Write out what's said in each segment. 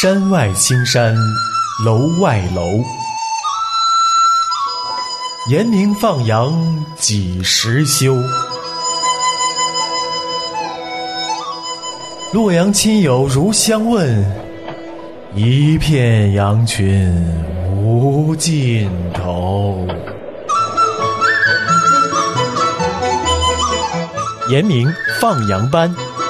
山外青山楼外楼，严明放羊几时休？洛阳亲友如相问，一片羊群无尽头。严明放羊班。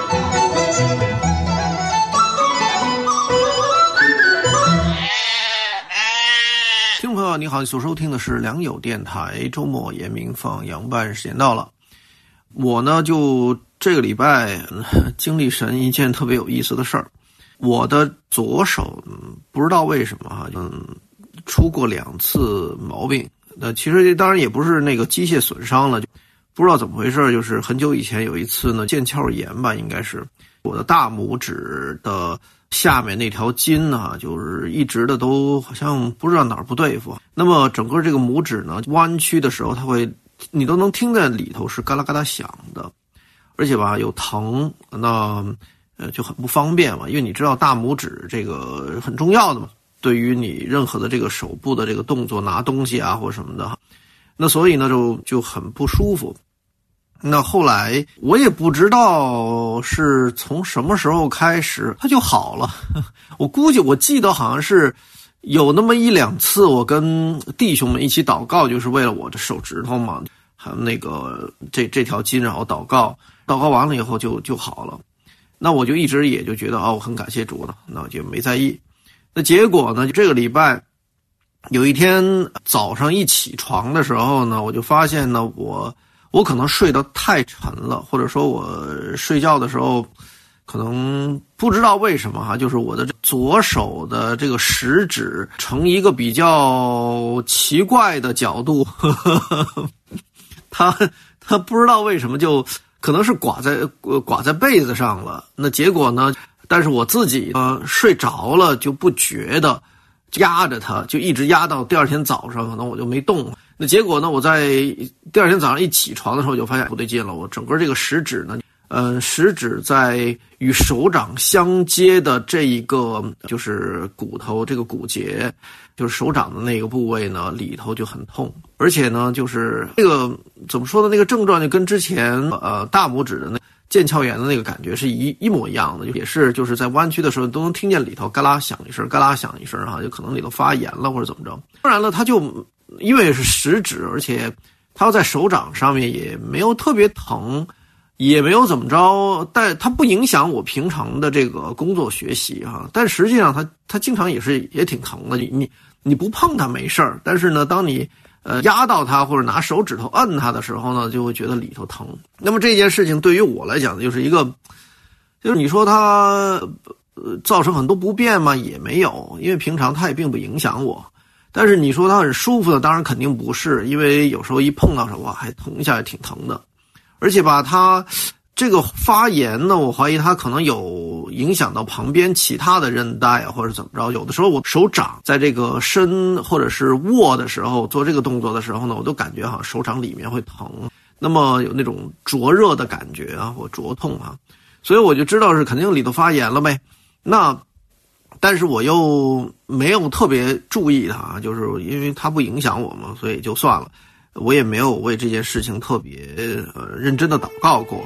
听众朋友你好，你所收听的是良友电台周末严明放羊班，时间到了。我呢就这个礼拜经历神一件特别有意思的事儿。我的左手不知道为什么出过2次毛病。其实当然也不是那个机械损伤了，不知道怎么回事，就是很久以前有一次呢，腱鞘炎吧，应该是我的大拇指的下面那条筋呢，就是一直的都好像不知道哪儿不对付。那么整个这个拇指呢弯曲的时候，你都能听在里头是嘎啦嘎啦响的，而且吧有疼，那就很不方便嘛，因为你知道大拇指这个很重要的嘛，对于你任何的这个手部的这个动作，拿东西啊或什么的，那所以呢就很不舒服。那后来我也不知道是从什么时候开始它就好了，我记得好像是有那么1-2次我跟弟兄们一起祷告，就是为了我的手指头嘛，还有那个这条筋，然后祷告完了以后就好了。那我就一直也就觉得我很感谢主了，那我就没在意。那结果呢，这个礼拜有一天早上一起床的时候呢，我就发现呢我可能睡得太沉了，或者说我睡觉的时候可能不知道为什么就是我的左手的这个食指呈一个比较奇怪的角度，它不知道为什么就可能是挂在被子上了。那结果呢，但是我自己睡着了就不觉得，压着它就一直压到第二天早上，可能我就没动。那结果呢，我在第二天早上一起床的时候就发现不对劲了，我整个这个食指呢食指在与手掌相接的这一个就是骨头，这个骨节就是手掌的那个部位呢里头就很痛，而且呢就是这个怎么说呢，那个症状就跟之前大拇指的那腱鞘炎的那个感觉是一模一样的，也是就是在弯曲的时候都能听见里头嘎啦响一声，嘎啦响一声就可能里头发炎了或者怎么着。当然了，它就因为是食指，而且它要在手掌上面也没有特别疼，也没有怎么着，但它不影响我平常的这个工作学习但实际上它经常也挺疼的，你不碰它没事儿，但是呢当你压到它或者拿手指头摁它的时候呢，就会觉得里头疼。那么这件事情对于我来讲就是就是你说它造成很多不便嘛，也没有，因为平常它也并不影响我。但是你说它很舒服的，当然肯定不是，因为有时候一碰到手还疼一下，也挺疼的。而且吧，它这个发炎呢，我怀疑它可能有影响到旁边其他的韧带或者怎么着。有的时候我手掌在这个伸或者是握的时候，做这个动作的时候呢，我都感觉手掌里面会疼，那么有那种灼热的感觉或灼痛所以我就知道是肯定里头发炎了呗。但是我又没有特别注意它，就是因为它不影响我嘛，所以就算了。我也没有为这件事情特别认真的祷告过。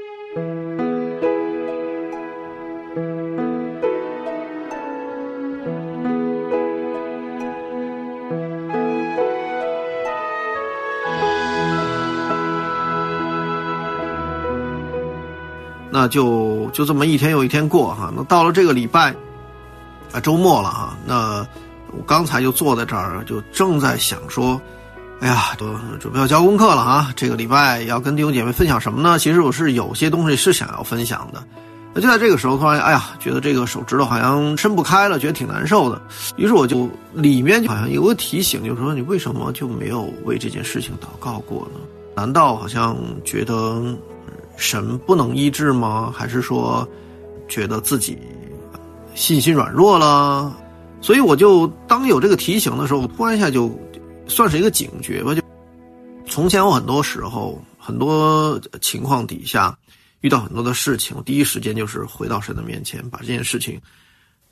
那就这么一天又一天过那到了这个礼拜周末了那我刚才就坐在这儿，就正在想说哎呀，都准备要交功课了这个礼拜要跟弟兄姐妹分享什么呢？其实我是有些东西是想要分享的。那就在这个时候突然觉得这个手指头好像伸不开了，觉得挺难受的。于是我就里面好像有个提醒，就是说你为什么就没有为这件事情祷告过呢？难道好像觉得神不能医治吗？还是说觉得自己信心软弱了？所以我就当有这个提醒的时候，突然一下就算是一个警觉吧。就从前我很多时候很多情况底下遇到很多的事情，我第一时间就是回到神的面前，把这件事情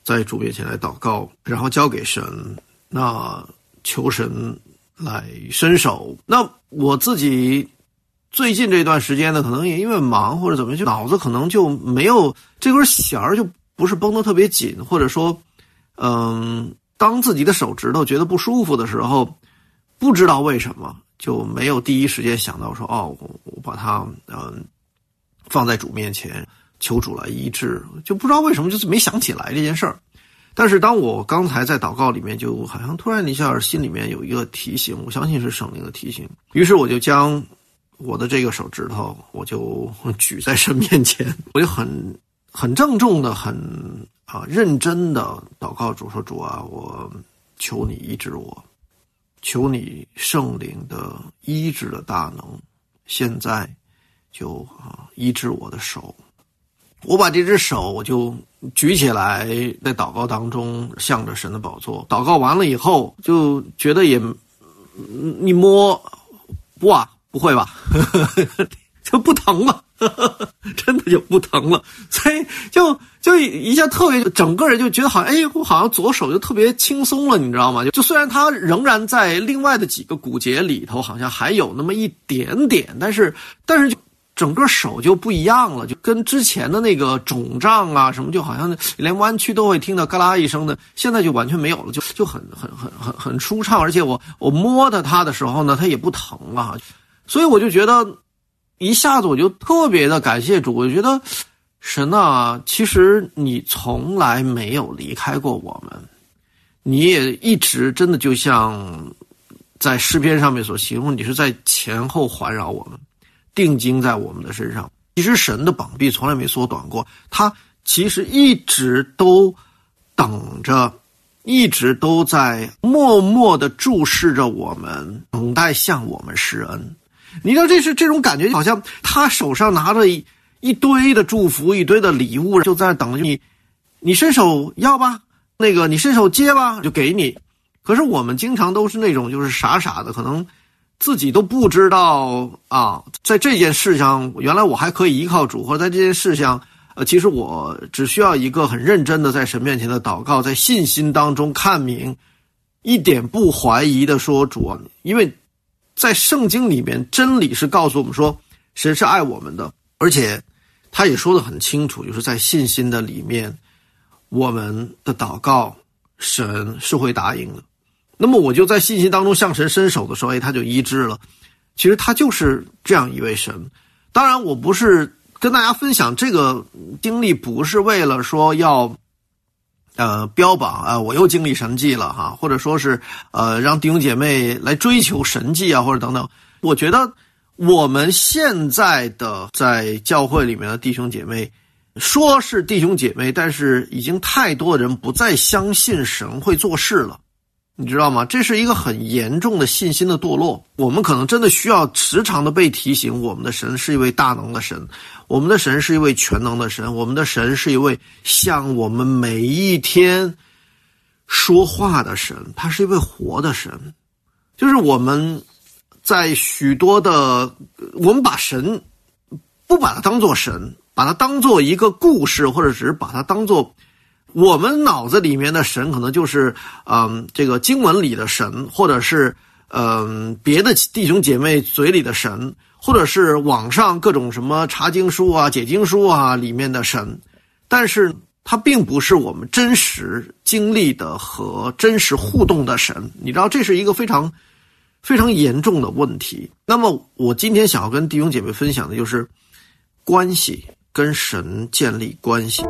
在主面前来祷告，然后交给神，那求神来伸手。那我自己最近这段时间呢，可能也因为忙或者怎么，就脑子可能就没有这根弦儿，就不是绷得特别紧，或者说当自己的手指头觉得不舒服的时候，不知道为什么就没有第一时间想到说我把它放在主面前求主来医治，就不知道为什么就是没想起来这件事儿。但是当我刚才在祷告里面，就好像突然一下心里面有一个提醒，我相信是圣灵的提醒，于是我就将我的这个手指头我就举在神面前，我就很郑重的认真的祷告主，说主啊，我求你医治我，求你圣灵的医治的大能现在就医治我的手。我把这只手我就举起来，在祷告当中向着神的宝座祷告完了以后，就觉得也你摸哇不会吧就不疼了真的就不疼了，所以就一下特别，整个人就觉得好像我好像左手就特别轻松了，你知道吗？就虽然它仍然在另外的几个骨节里头好像还有那么一点点，但是就整个手就不一样了，就跟之前的那个肿胀啊什么，就好像连弯曲都会听到嘎啦一声的，现在就完全没有了，就很舒畅，而且我摸到它的时候呢，它也不疼啊，所以我就觉得一下子我就特别的感谢主，我觉得神啊，其实你从来没有离开过我们，你也一直真的就像在诗篇上面所形容，你是在前后环绕我们，定睛在我们的身上。其实神的膀臂从来没缩短过，他其实一直都等着，一直都在默默地注视着我们，等待向我们施恩。你知道这种感觉，好像他手上拿着一堆的祝福，一堆的礼物，就在那等着你伸手要吧，那个你伸手接吧，就给你。可是我们经常都是那种就是傻傻的，可能自己都不知道在这件事上原来我还可以依靠主，或者在这件事上其实我只需要一个很认真的在神面前的祷告，在信心当中看明，一点不怀疑的说主啊，因为在圣经里面真理是告诉我们说神是爱我们的，而且他也说得很清楚，就是在信心的里面我们的祷告神是会答应的。那么我就在信心当中向神伸手的时候他就医治了。其实他就是这样一位神。当然我不是跟大家分享这个经历，不是为了说要标榜我又经历神迹了哈，或者说是让弟兄姐妹来追求神迹啊，或者等等。我觉得我们现在的在教会里面的弟兄姐妹，说是弟兄姐妹，但是已经太多人不再相信神会做事了，你知道吗？这是一个很严重的信心的堕落。我们可能真的需要时常的被提醒，我们的神是一位大能的神，我们的神是一位全能的神，我们的神是一位向我们每一天说话的神，他是一位活的神。就是我们在许多的，我们把神不把它当作神，把它当作一个故事，或者只是把它当作我们脑子里面的神，可能就是这个经文里的神，或者是别的弟兄姐妹嘴里的神，或者是网上各种什么查经书啊解经书啊里面的神，但是它并不是我们真实经历的和真实互动的神。你知道这是一个非常非常严重的问题。那么我今天想要跟弟兄姐妹分享的就是关系，跟神建立关系。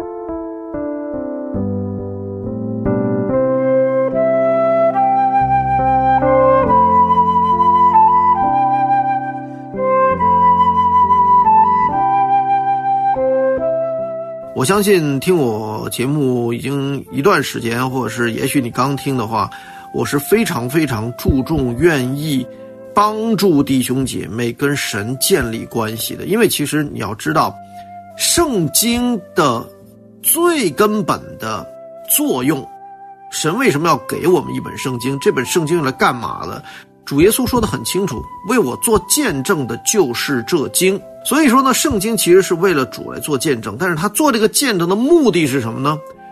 我相信听我节目已经一段时间，或者是也许你刚听的话，我是非常非常注重愿意帮助弟兄姐妹跟神建立关系的。因为其实你要知道，圣经的最根本的作用，神为什么要给我们一本圣经，这本圣经用来干嘛的？主耶稣说得很清楚，为我做见证的就是这经。所以说呢，圣经其实是为了主来做见证，但是他做这个见证的目的是什么呢？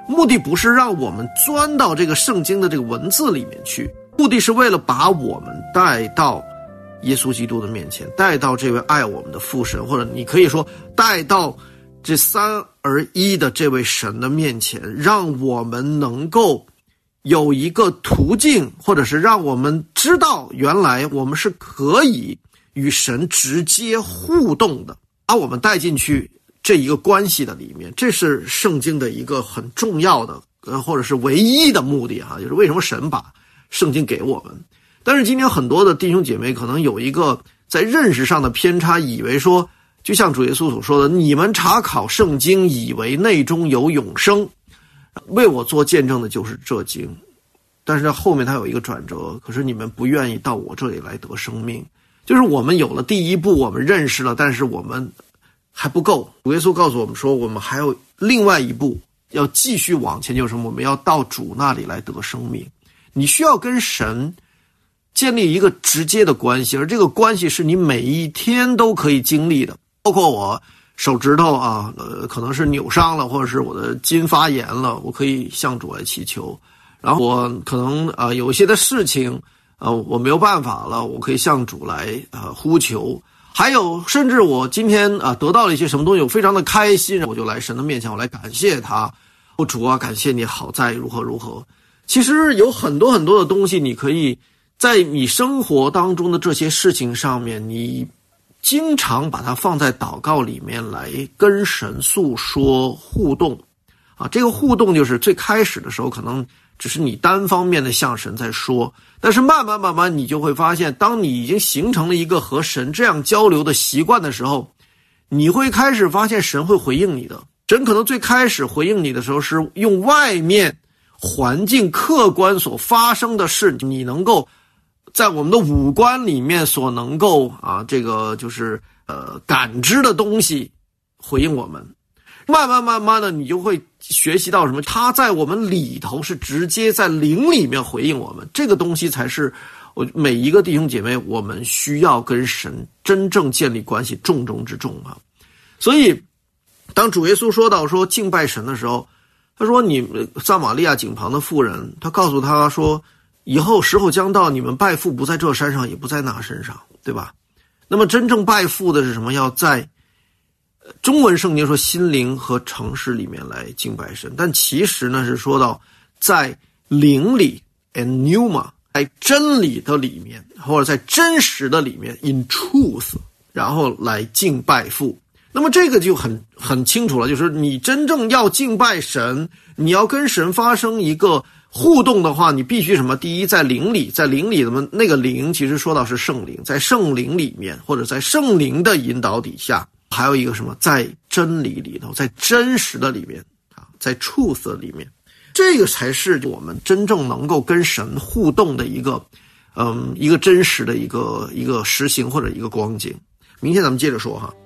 目的不是让我们钻到这个圣经的这个文字里面去，目的是为了把我们带到耶稣基督的面前，带到这位爱我们的父神，或者你可以说带到这三而一的这位神的面前，让我们能够有一个途径，或者是让我们知道原来我们是可以与神直接互动的，把我们带进去这一个关系的里面。这是圣经的一个很重要的或者是唯一的目的就是为什么神把圣经给我们。但是今天很多的弟兄姐妹可能有一个在认识上的偏差，以为说就像主耶稣所说的，你们查考圣经以为内中有永生，为我做见证的就是这经。但是后面他有一个转折，可是你们不愿意到我这里来得生命。就是我们有了第一步，我们认识了，但是我们还不够。主耶稣告诉我们说，我们还有另外一步要继续往前，就是什么？我们要到主那里来得生命。你需要跟神建立一个直接的关系，而这个关系是你每一天都可以经历的。包括我手指头可能是扭伤了，或者是我的筋发炎了，我可以向主来祈求。然后我可能有一些的事情我没有办法了，我可以向主来呼求。还有甚至我今天得到了一些什么东西，我非常的开心，我就来神的面前，我来感谢他。主啊，感谢你好在如何如何。其实有很多很多的东西，你可以在你生活当中的这些事情上面，你经常把它放在祷告里面来跟神诉说互动这个互动就是最开始的时候可能只是你单方面的向神在说，但是慢慢你就会发现，当你已经形成了一个和神这样交流的习惯的时候，你会开始发现神会回应你的。神可能最开始回应你的时候是用外面环境客观所发生的事，你能够在我们的五官里面所能够这个就是感知的东西回应我们。慢慢的你就会学习到什么，他在我们里头是直接在灵里面回应我们。这个东西才是每一个弟兄姐妹我们需要跟神真正建立关系重中之重所以当主耶稣说到说敬拜神的时候，他说你撒玛利亚井旁的妇人，他告诉他说，以后时候将到，你们拜父不在这山上，也不在那身上，对吧？那么真正拜父的是什么？要在中文圣经说心灵和诚实里面来敬拜神，但其实呢是说到在灵里 pneuma， 在真理的里面，或者在真实的里面 in truth， 然后来敬拜父。那么这个就很清楚了，就是你真正要敬拜神，你要跟神发生一个互动的话，你必须什么？第一，在灵里，在灵里的那个灵其实说到是圣灵，在圣灵里面，或者在圣灵的引导底下，还有一个什么？在真理里头，在真实的里面在 truth 里面，这个才是我们真正能够跟神互动的一个真实的一个实行或者一个光景。明天咱们接着说